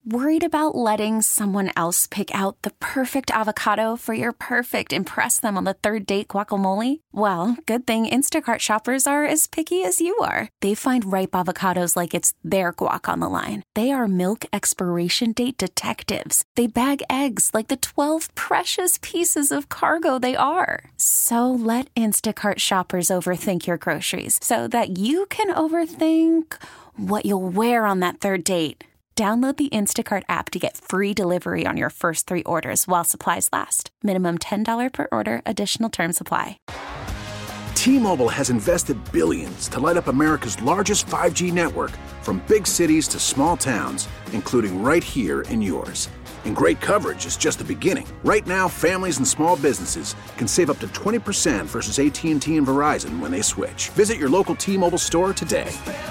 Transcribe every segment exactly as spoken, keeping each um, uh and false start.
Worried about letting someone else pick out the perfect avocado for your perfect impress them on the third date guacamole? Well, good thing Instacart shoppers are as picky as you are. They find ripe avocados like it's their guac on the line. They are milk expiration date detectives. They bag eggs like the twelve precious pieces of cargo they are. So let Instacart shoppers overthink your groceries so that you can overthink what you'll wear on that third date. Download the Instacart app to get free delivery on your first three orders while supplies last. Minimum ten dollars per order. Additional terms apply. T-Mobile has invested billions to light up America's largest five G network, from big cities to small towns, including right here in yours. And great coverage is just the beginning. Right now, families and small businesses can save up to twenty percent versus A T and T and Verizon when they switch. Visit your local T-Mobile store today.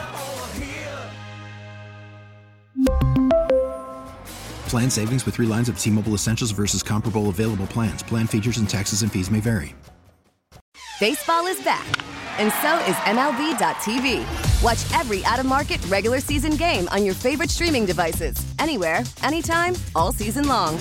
Plan savings with three lines of T-Mobile Essentials versus comparable available plans. Plan features and taxes and fees may vary. Baseball is back, and so is M L B dot T V. Watch every out-of-market regular season game on your favorite streaming devices, anywhere, anytime, all season long.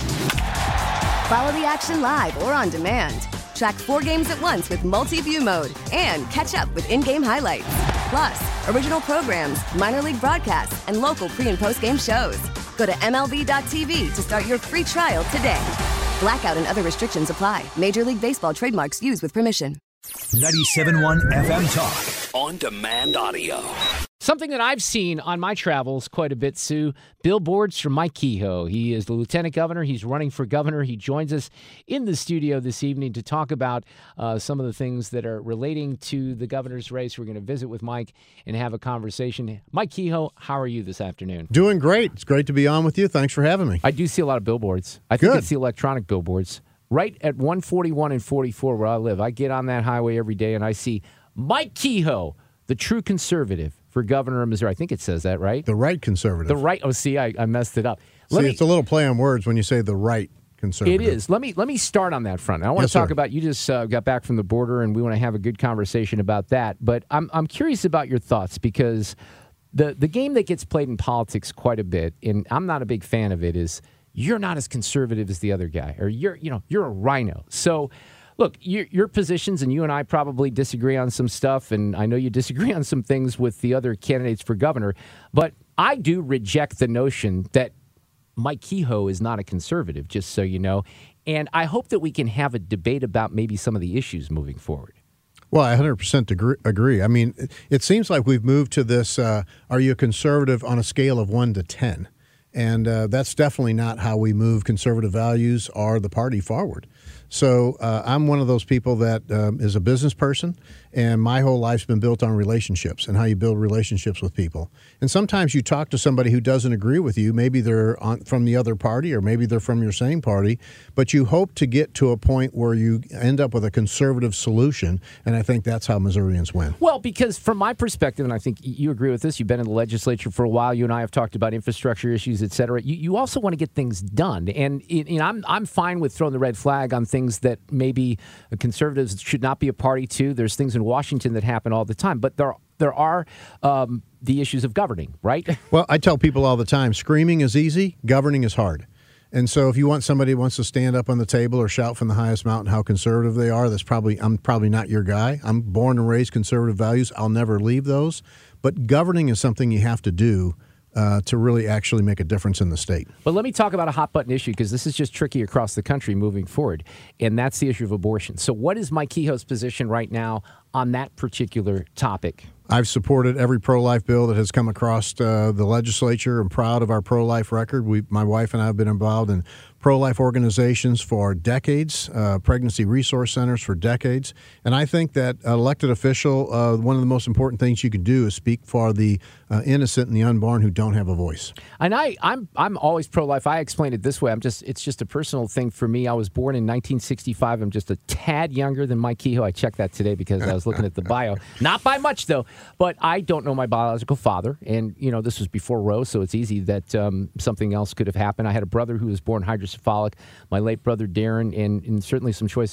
Follow the action live or on demand. Track four games at once with multi-view mode and catch up with in-game highlights. Plus, original programs, minor league broadcasts, and local pre- and post-game shows. Go to M L B dot T V to start your free trial today. Blackout and other restrictions apply. Major League Baseball trademarks used with permission. ninety-seven point one F M Talk. On demand audio. Something that I've seen on my travels quite a bit, Sue, billboards from Mike Kehoe. He is the lieutenant governor. He's running for governor. He joins us in the studio this evening to talk about uh, some of the things that are relating to the governor's race. We're going to visit with Mike and have a conversation. Mike Kehoe, how are you this afternoon? Doing great. It's great to be on with you. Thanks for having me. I do see a lot of billboards. I think Good. it's the electronic billboards. Right at one forty-one and forty-four where I live, I get on that highway every day and I see Mike Kehoe, the true conservative for governor of Missouri. I think it says that, right? The right conservative. The right. Oh, see, I, I messed it up. Let see, me, it's a little play on words when you say the right conservative. It is. Let me let me start on that front. I want Yes, to talk sir. about, you just uh, got back from the border, and we want to have a good conversation about that. But I'm I'm curious about your thoughts, because the the game that gets played in politics quite a bit, and I'm not a big fan of it, is you're not as conservative as the other guy, or you're you know you're a rhino. So, look, your, your positions, and you and I probably disagree on some stuff, and I know you disagree on some things with the other candidates for governor, but I do reject the notion that Mike Kehoe is not a conservative, just so you know, and I hope that we can have a debate about maybe some of the issues moving forward. Well, I one hundred percent agree. agree. I mean, it seems like we've moved to this, uh, are you a conservative on a scale of one to ten? And uh, that's definitely not how we move conservative values or the party forward. So uh, I'm one of those people that um, is a business person, and my whole life's been built on relationships and how you build relationships with people. And sometimes you talk to somebody who doesn't agree with you. Maybe they're on, from the other party, or maybe they're from your same party, but you hope to get to a point where you end up with a conservative solution, and I think that's how Missourians win. Well, because from my perspective, and I think you agree with this, you've been in the legislature for a while, you and I have talked about infrastructure issues, et cetera. You, you also want to get things done. And you know, I'm, I'm fine with throwing the red flag on things that maybe conservatives should not be a party to. There's things in Washington that happen all the time, but there there are um, the issues of governing, right? Well, I tell people all the time, screaming is easy, governing is hard. And so if you want somebody who wants to stand up on the table or shout from the highest mountain how conservative they are, that's probably I'm probably not your guy. I'm born and raised conservative values. I'll never leave those. But governing is something you have to do Uh, to really actually make a difference in the state. But let me talk about a hot button issue, because this is just tricky across the country moving forward, and that's the issue of abortion. So what is Mike Kehoe's position right now on that particular topic? I've supported every pro-life bill that has come across uh, the legislature. I'm proud of our pro-life record. We, my wife and I have been involved in pro-life organizations for decades, uh, pregnancy resource centers for decades. And I think that an elected official, uh, one of the most important things you can do is speak for the uh, innocent and the unborn who don't have a voice. And I, I'm I'm always pro-life. I explain it this way. I'm just it's just a personal thing for me. I was born in nineteen sixty-five. I'm just a tad younger than Mike Kehoe. I checked that today because I was looking at the bio. Not by much, though. But I don't know my biological father. And, you know, this was before Roe, so it's easy that um, something else could have happened. I had a brother who was born hydrocephalic, my late brother Darren, and, and certainly some choices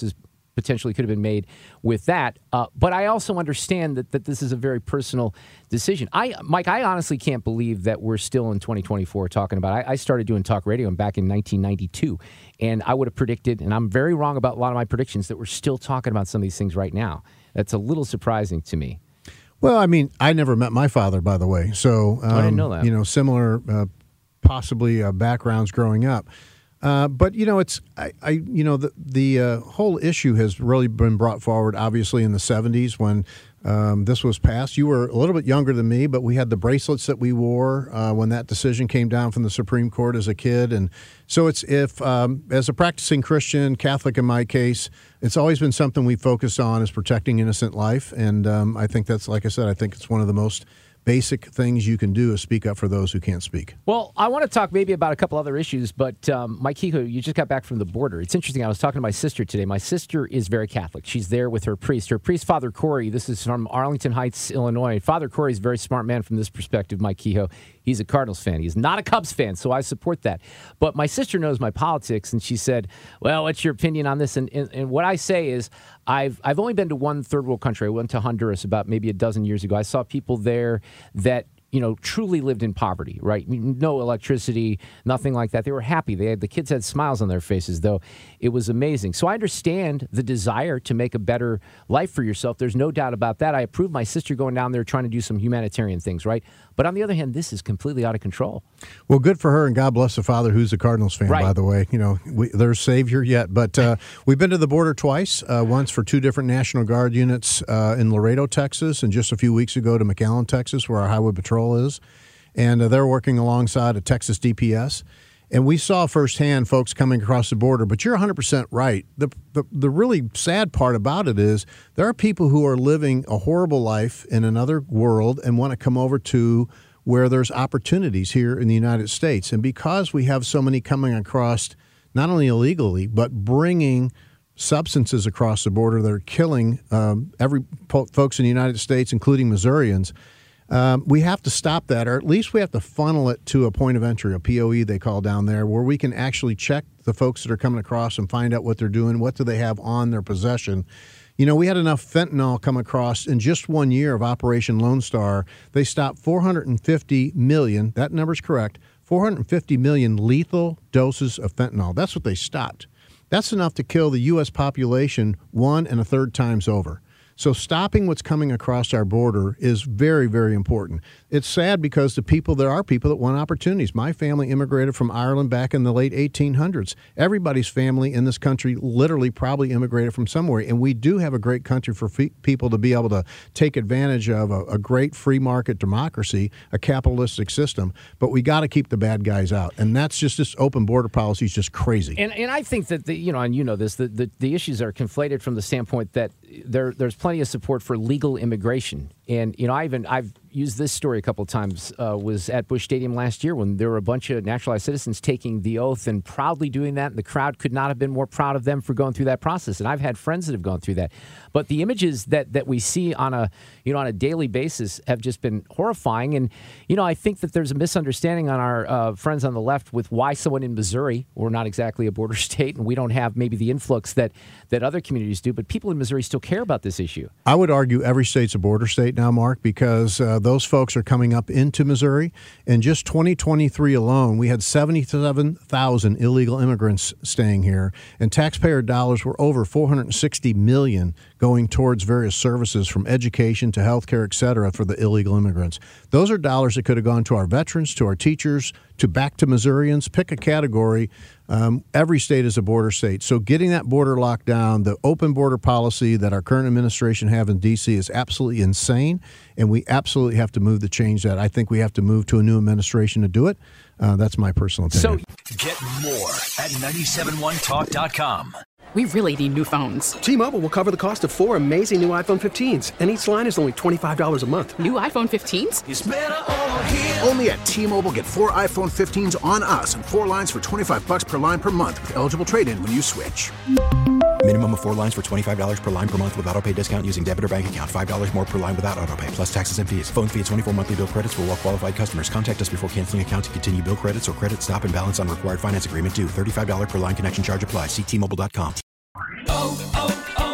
potentially could have been made with that. Uh, but I also understand that, that this is a very personal decision. I, Mike, I honestly can't believe that we're still in twenty twenty-four talking about it. I, I started doing talk radio back in nineteen ninety-two, and I would have predicted, and I'm very wrong about a lot of my predictions, that we're still talking about some of these things right now. That's a little surprising to me. Well, I mean, I never met my father, by the way. So, um, I didn't know that. You know, similar uh, possibly uh, backgrounds growing up. Uh, but, you know, it's, I, I you know, the, the uh, whole issue has really been brought forward, obviously, in the seventies when um, this was passed. You were a little bit younger than me, but we had the bracelets that we wore uh, when that decision came down from the Supreme Court as a kid. And so it's, if, um, as a practicing Christian, Catholic in my case, it's always been something we focused on is protecting innocent life. And um, I think that's, like I said, I think it's one of the most basic things you can do is speak up for those who can't speak. Well, I want to talk maybe about a couple other issues, but um, Mike Kehoe, you just got back from the border. It's interesting. I was talking to my sister today. My sister is very Catholic. She's there with her priest. Her priest, Father Corey, this is from Arlington Heights, Illinois. Father Corey is a very smart man from this perspective, Mike Kehoe. He's a Cardinals fan. He's not a Cubs fan, so I support that. But my sister knows my politics, and she said, well, what's your opinion on this? And, and, and what I say is I've I've only been to one third world country. I went to Honduras about maybe a dozen years ago. I saw people there that, you know, truly lived in poverty, right? No electricity, nothing like that. They were happy. They had, the kids had smiles on their faces, though. It was amazing. So I understand the desire to make a better life for yourself. There's no doubt about that. I approve my sister going down there trying to do some humanitarian things, right? But on the other hand, this is completely out of control. Well, good for her, and God bless the father who's a Cardinals fan, right. By the way. You know, we, their savior yet. But uh, we've been to the border twice, uh, once for two different National Guard units uh, in Laredo, Texas, and just a few weeks ago to McAllen, Texas, where our Highway Patrol is. And uh, they're working alongside a Texas D P S. And we saw firsthand folks coming across the border. But you're one hundred percent right. The, the the really sad part about it is there are people who are living a horrible life in another world and want to come over to where there's opportunities here in the United States. And because we have so many coming across, not only illegally, but bringing substances across the border that are killing um, every po- folks in the United States, including Missourians, Um, we have to stop that, or at least we have to funnel it to a point of entry, a P O E they call down there, where we can actually check the folks that are coming across and find out what they're doing, what do they have on their possession. You know, we had enough fentanyl come across in just one year of Operation Lone Star. They stopped four hundred fifty million, that number's correct, four hundred fifty million lethal doses of fentanyl. That's what they stopped. That's enough to kill the U S population one and a third times over. So stopping what's coming across our border is very, very important. It's sad because the people, there are people that want opportunities. My family immigrated from Ireland back in the late eighteen hundreds. Everybody's family in this country literally probably immigrated from somewhere. And we do have a great country for fe- people to be able to take advantage of a, a great free market democracy, a capitalistic system. But we got to keep the bad guys out. And that's just, this open border policy is just crazy. And and I think that, the, you know, and you know this, the, the, the issues are conflated from the standpoint that there there's plenty of support for legal immigration. And, you know, I even, I've used this story a couple of times, uh, was at Busch Stadium last year when there were a bunch of naturalized citizens taking the oath and proudly doing that. And the crowd could not have been more proud of them for going through that process. And I've had friends that have gone through that. But the images that, that we see on a, you know, on a daily basis have just been horrifying. And, you know, I think that there's a misunderstanding on our uh, friends on the left with why someone in Missouri, we're not exactly a border state, and we don't have maybe the influx that, that other communities do, but people in Missouri still care about this issue. I would argue every state's a border state now, Mark, because uh, those folks are coming up into Missouri. In just twenty twenty-three alone, we had seventy-seven thousand illegal immigrants staying here, and taxpayer dollars were over four hundred sixty million dollars going towards various services from education to healthcare, et cetera, for the illegal immigrants. Those are dollars that could have gone to our veterans, to our teachers, to back to Missourians. Pick a category. Um, every state is a border state. So getting that border locked down, the open border policy that our current administration have in D C is absolutely insane, and we absolutely have to move to change that. I think we have to move to a new administration to do it. Uh, that's my personal opinion. So get more at nine seven one talk dot com. We really need new phones. T-Mobile will cover the cost of four amazing new iPhone fifteens, and each line is only twenty-five dollars a month. New iPhone fifteens? It's better over here. Only at T-Mobile, get four iPhone fifteens on us and four lines for twenty-five bucks per line per month with eligible trade-in when you switch. Minimum of four lines for twenty-five dollars per line per month with autopay discount using debit or bank account. five dollars more per line without autopay, plus taxes and fees. Phone fee at twenty-four monthly bill credits for well-qualified customers. Contact us before canceling account to continue bill credits or credit stop and balance on required finance agreement due. thirty-five dollars per line connection charge applies. See T Mobile dot com. Oh, oh,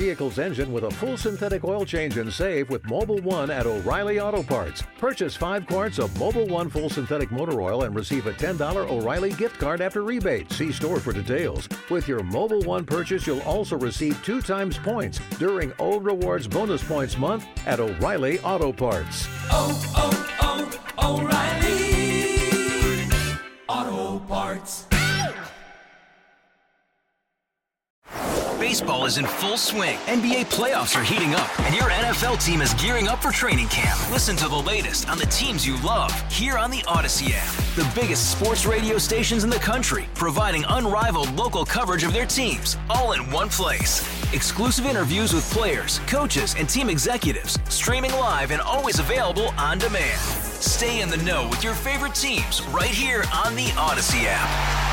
vehicle's engine with a full synthetic oil change and save with Mobil one at O'Reilly Auto Parts. Purchase five quarts of Mobil one full synthetic motor oil and receive a ten dollars O'Reilly gift card after rebate. See store for details. With your Mobil one purchase, you'll also receive two times points during O Rewards Bonus Points Month at O'Reilly Auto Parts. Oh, oh, oh, O'Reilly Auto Parts. Baseball is in full swing. N B A playoffs are heating up, and your N F L team is gearing up for training camp. Listen to the latest on the teams you love here on the Odyssey app. The biggest sports radio stations in the country, providing unrivaled local coverage of their teams, all in one place. Exclusive interviews with players, coaches, and team executives, streaming live and always available on demand. Stay in the know with your favorite teams right here on the Odyssey app.